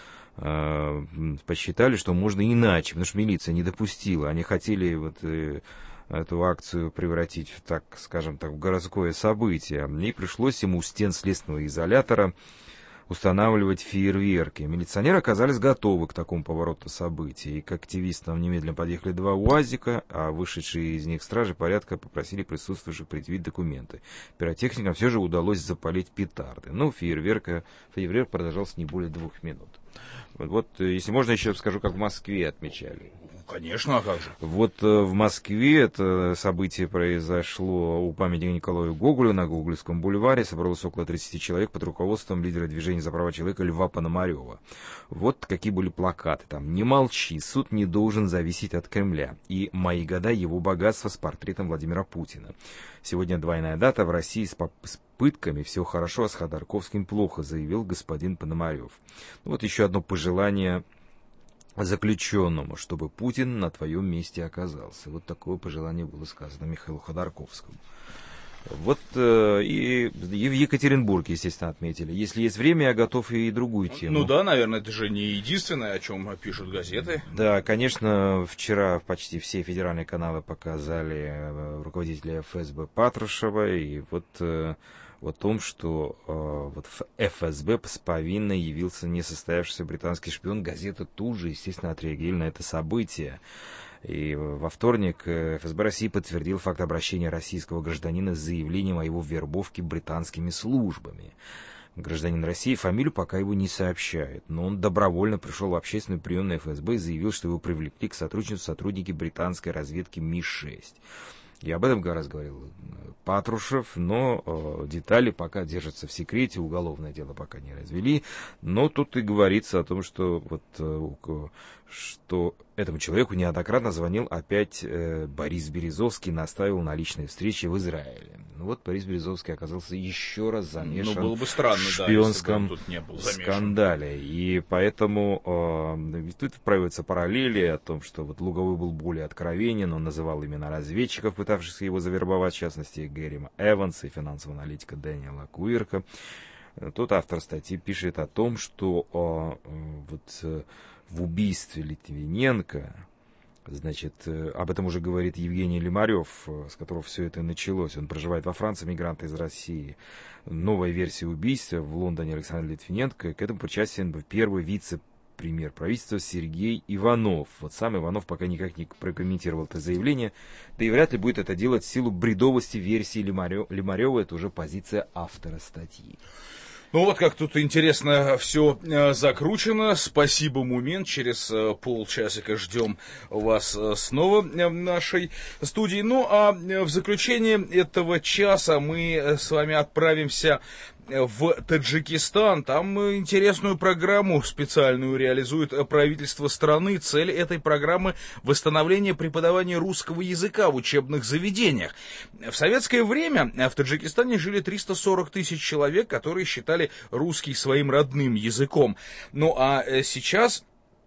посчитали, что можно иначе, потому что милиция не допустила. Они хотели вот э, эту акцию превратить в, так, скажем так, в городское событие. И пришлось ему у стен следственного изолятора устанавливать фейерверки. Милиционеры оказались готовы к такому повороту событий. И к активистам немедленно подъехали два УАЗика, а вышедшие из них стражи порядка попросили присутствующих предъявить документы. Пиротехникам все же удалось запалить петарды. Но фейерверк, фейерверк продолжался не более двух минут. Вот, вот, если можно, еще скажу, как в Москве отмечали. Конечно, а как же? Вот в Москве это событие произошло у памятника Николаю Гоголю на Гоголевском бульваре. Собралось около тридцати человек под руководством лидера движения за права человека Льва Пономарева. Вот какие были плакаты там. «Не молчи, суд не должен зависеть от Кремля». И «Мои года, его богатство» с портретом Владимира Путина. Сегодня двойная дата. В России с пытками все хорошо, а с Ходорковским плохо, заявил господин Пономарев. Вот еще одно пожелание заключенному, чтобы Путин на твоем месте оказался. Вот такое пожелание было сказано Михаилу Ходорковскому. Вот э, и, и в Екатеринбурге, естественно, отметили. Если есть время, я готов и другую тему. Ну да, наверное, это же не единственное, о чем пишут газеты. Да, конечно, вчера почти все федеральные каналы показали руководителя эф эс бэ Патрушева, и вот э, о том, что э, вот в эф эс бэ повинно явился несостоявшийся британский шпион. Газеты тут же, естественно, отреагировали на это событие. И во вторник эф эс бэ России подтвердил факт обращения российского гражданина с заявлением о его вербовке британскими службами. Гражданин России фамилию пока его не сообщает, но он добровольно пришел в общественный прием на эф эс бэ и заявил, что его привлекли к сотрудничеству сотрудники британской разведки Ми шесть. Я об этом как раз говорил Патрушев, но э, детали пока держатся в секрете, уголовное дело пока не развели. Но тут и говорится о том, что, вот, э, что этому человеку неоднократно звонил опять э, Борис Березовский, настаивал на личной встрече в Израиле. Ну вот Борис Березовский оказался еще раз замешан ну, было бы странно, в шпионском да, тут не был замешан. скандале. И поэтому э, тут проводятся параллели о том, что вот Луговой был более откровенен, он называл имена разведчиков, пытавшихся его завербовать, в частности Гэрима Эванса и финансового аналитика Дэниела Куирка. Тут автор статьи пишет о том, что э, вот, э, в убийстве Литвиненко, значит, э, об этом уже говорит Евгений Лимарев, э, с которого все это началось. Он проживает во Франции, мигрант из России. Новая версия убийства в Лондоне Александра Литвиненко. К этому причастен первый вице-премьер правительства Сергей Иванов. Вот сам Иванов пока никак не прокомментировал это заявление, да и вряд ли будет это делать в силу бредовости версии Лимарева. Это уже позиция автора статьи. Ну вот как тут интересно все э, закручено. Спасибо, Мумен. Через э, полчасика ждем вас э, снова э, в нашей студии. Ну а э, в заключение этого часа мы э, с вами отправимся в Таджикистан. Там интересную программу специальную реализует правительство страны. Цель этой программы – восстановление преподавания русского языка в учебных заведениях. В советское время в Таджикистане жили триста сорок тысяч человек, которые считали русский своим родным языком. Ну а сейчас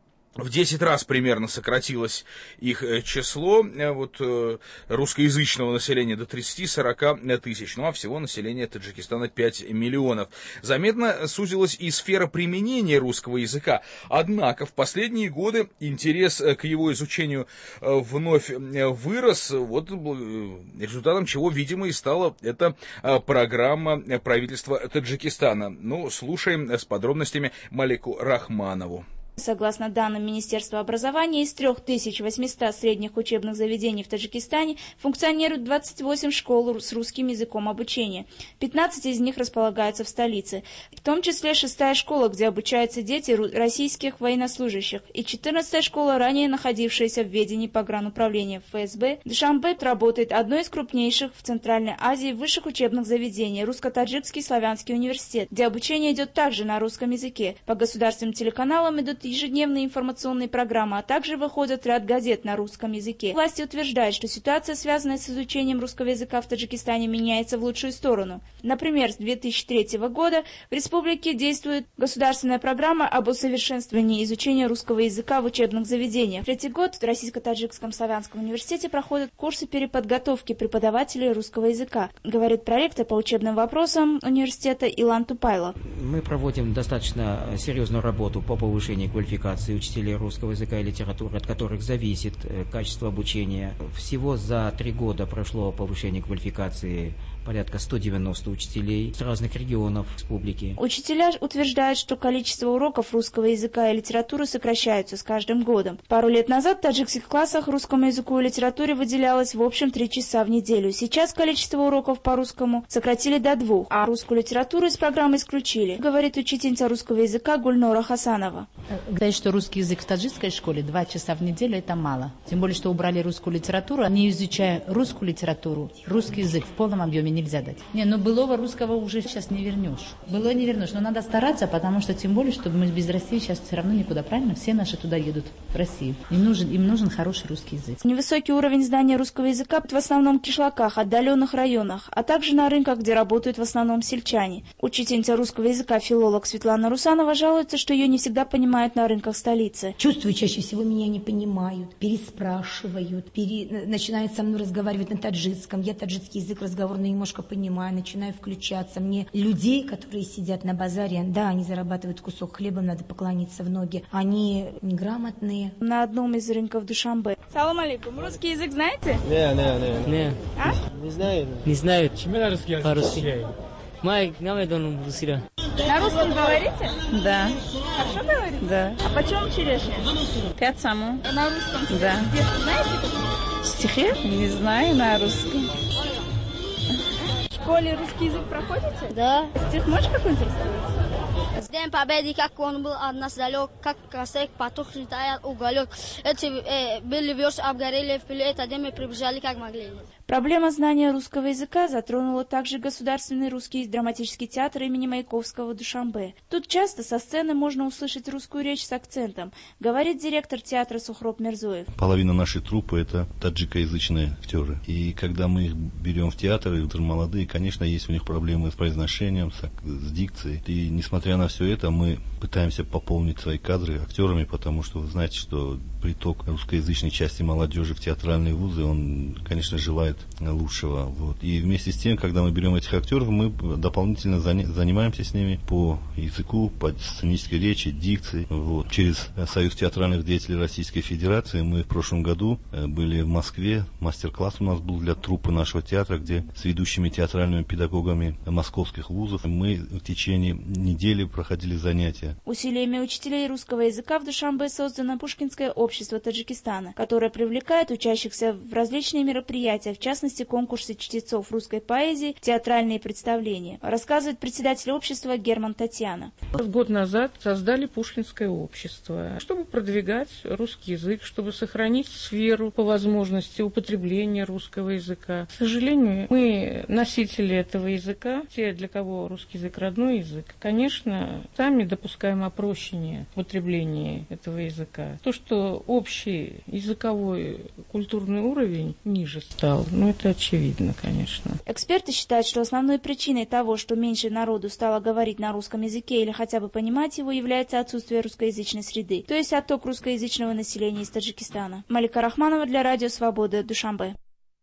в десять раз примерно сократилось их число, вот, русскоязычного населения до тридцати-сорока тысяч, ну а всего населения Таджикистана пять миллионов. Заметно сузилась и сфера применения русского языка, однако в последние годы интерес к его изучению вновь вырос, вот результатом чего, видимо, и стала эта программа правительства Таджикистана. Ну, слушаем с подробностями Малику Рахманову. Согласно данным Министерства образования, из трех тысяч восьмисот средних учебных заведений в Таджикистане функционируют двадцать восемь школ с русским языком обучения. пятнадцать из них располагаются в столице, в том числе шестая школа, где обучаются дети российских военнослужащих, и четырнадцатая школа, ранее находившаяся в ведении погрануправления эф эс бэ. Душанбе работает одной из крупнейших в Центральной Азии высших учебных заведений, русско-таджикский славянский университет, где обучение идет также на русском языке. По государственным телеканалам идут ежедневные информационные программы, а также выходит ряд газет на русском языке. Власти утверждают, что ситуация, связанная с изучением русского языка в Таджикистане, меняется в лучшую сторону. Например, с две тысячи третьего года в республике действует государственная программа об усовершенствовании изучения русского языка в учебных заведениях. Третий год в Российско-Таджикском славянском университете проходят курсы переподготовки преподавателей русского языка, говорит проректор по учебным вопросам университета Илан Тупайло. Мы проводим достаточно серьезную работу по повышению квалификации учителей русского языка и литературы, от которых зависит качество обучения. Всего за три года прошло повышение квалификации порядка ста девяноста учителей с разных регионов республики. Учителя утверждают, что количество уроков русского языка и литературы сокращаются с каждым годом. Пару лет назад в таджикских классах русскому языку и литературе выделялось в общем три часа в неделю. Сейчас количество уроков по русскому сократили до двух, а русскую литературу из программы исключили, говорит учительница русского языка Гульнора Хасанова. Говорят, что русский язык в таджикской школе два часа в неделю это мало. Тем более, что убрали русскую литературу, не изучая русскую литературу, русский язык в полном объеме нельзя дать. Не, ну былого русского уже сейчас не вернешь. Было не вернешь, но надо стараться, потому что тем более, чтобы мы без России сейчас все равно никуда, правильно? Все наши туда едут, в Россию. Им нужен, им нужен хороший русский язык. Невысокий уровень знания русского языка в основном в кишлаках, отдаленных районах, а также на рынках, где работают в основном сельчане. Учительница русского языка, филолог Светлана Русанова жалуется, что ее не всегда понимают на рынках столицы. Чувствую, чаще всего меня не понимают, переспрашивают, пере... начинают со мной разговаривать на таджикском. Я таджикский язык разговорный немножко понимаю, начинаю включаться. Мне людей, которые сидят на базаре, да, они зарабатывают кусок хлеба, надо поклониться в ноги. Они неграмотные. На одном из рынков Душанбе. Салам алейкум. Русский язык знаете? Не, не, не. Не. А? Не знаю. Не знаю. Чем на русский язык? По-русски. На русском говорите? Да. Хорошо говорите? Да. А почем черешня? Пять саму. На русском? Да. Стихи знаете какие? Стихи? Не знаю на русском. В школе русский язык проходите? Да. Стих можешь какой-нибудь рассказать? С днем победы, как он был от нас далек, как кострик потухнет тает уголек. Эти э, были версты, обгорели в пыль, этот день мы приближали как могли. Проблема знания русского языка затронула также Государственный русский драматический театр имени Маяковского в Душанбе. Тут часто со сцены можно услышать русскую речь с акцентом, говорит директор театра Сухроб Мирзоев. Половина нашей труппы — это таджикоязычные актеры. И когда мы их берем в театр, и молодые, конечно, есть у них проблемы с произношением, с, с дикцией. И несмотря на все это, мы пытаемся пополнить свои кадры актерами, потому что вы знаете, что приток русскоязычной части молодежи в театральные вузы, он, конечно, желает лучшего. Вот. И вместе с тем, когда мы берем этих актеров, мы дополнительно занимаемся с ними по языку, по сценической речи, дикции. Вот. Через Союз театральных деятелей Российской Федерации мы в прошлом году были в Москве. Мастер-класс у нас был для труппы нашего театра, где с ведущими театральными педагогами московских вузов мы в течение недели проходили занятия. Усилиями учителей русского языка в Душанбе создано Пушкинское общество Таджикистана, которое привлекает учащихся в различные мероприятия, в частности, конкурсы чтецов русской поэзии, театральные представления, рассказывает председатель общества Герман Татьяна. Год назад создали Пушкинское общество, чтобы продвигать русский язык, чтобы сохранить сферу по возможности употребления русского языка. К сожалению, мы носители этого языка, те, для кого русский язык родной язык, конечно, сами допускаем опрощение употребления этого языка. То, что общий языковой культурный уровень ниже стал, ну это очевидно, конечно. Эксперты считают, что основной причиной того, что меньше народу стало говорить на русском языке или хотя бы понимать его, является отсутствие русскоязычной среды, то есть отток русскоязычного населения из Таджикистана. Малика Рахманова для Радио Свобода, Душанбе.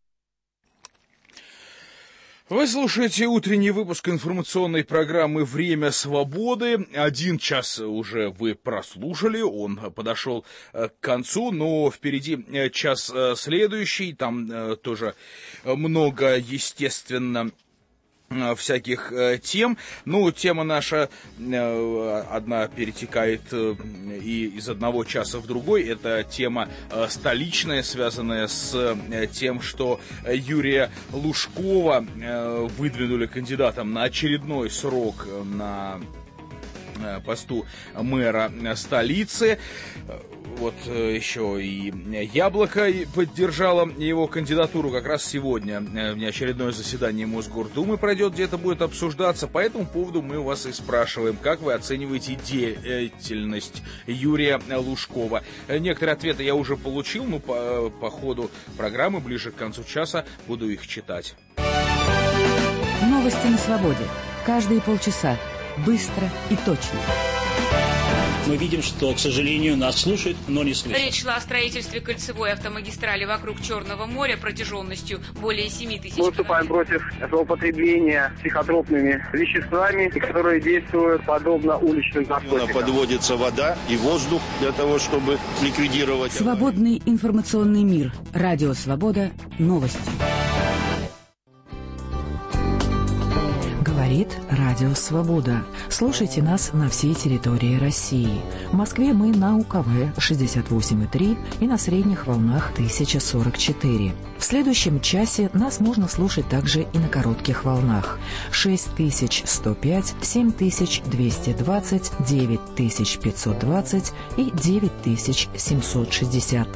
Вы слушаете утренний выпуск информационной программы «Время свободы». Один час уже вы прослушали, он подошел к концу, но впереди час следующий, там тоже много, естественно, всяких э, тем. Ну, тема наша э, одна перетекает э, и из одного часа в другой. Это тема э, столичная, связанная с э, тем, что Юрия Лужкова э, выдвинули кандидатом на очередной срок э, на э, посту мэра столицы. Вот еще и Яблоко поддержало его кандидатуру. Как раз сегодня внеочередное заседание Мосгордумы пройдет, где это будет обсуждаться. По этому поводу мы у вас и спрашиваем, как вы оцениваете деятельность Юрия Лужкова. Некоторые ответы я уже получил, но по, по ходу программы ближе к концу часа буду их читать. Новости на свободе. Каждые полчаса. Быстро и точно. Мы видим, что, к сожалению, нас слушают, но не слышат. Речь шла о строительстве кольцевой автомагистрали вокруг Черного моря протяженностью более семи тысяч Мы выступаем против злоупотребления психотропными веществами, которые действуют подобно уличным наркотикам. Подводится вода и воздух для того, чтобы ликвидировать. Свободный информационный мир. Радио Свобода. Новости. Говорит Радио Свобода. Слушайте нас на всей территории России. В Москве мы на УКВ шестьдесят восемь и три и на средних волнах тысяча сорок четыре. В следующем часе нас можно слушать также и на коротких волнах. шесть тысяч сто пять, семь тысяч двести двадцать, девять тысяч пятьсот двадцать и девять тысяч семьсот шестьдесят.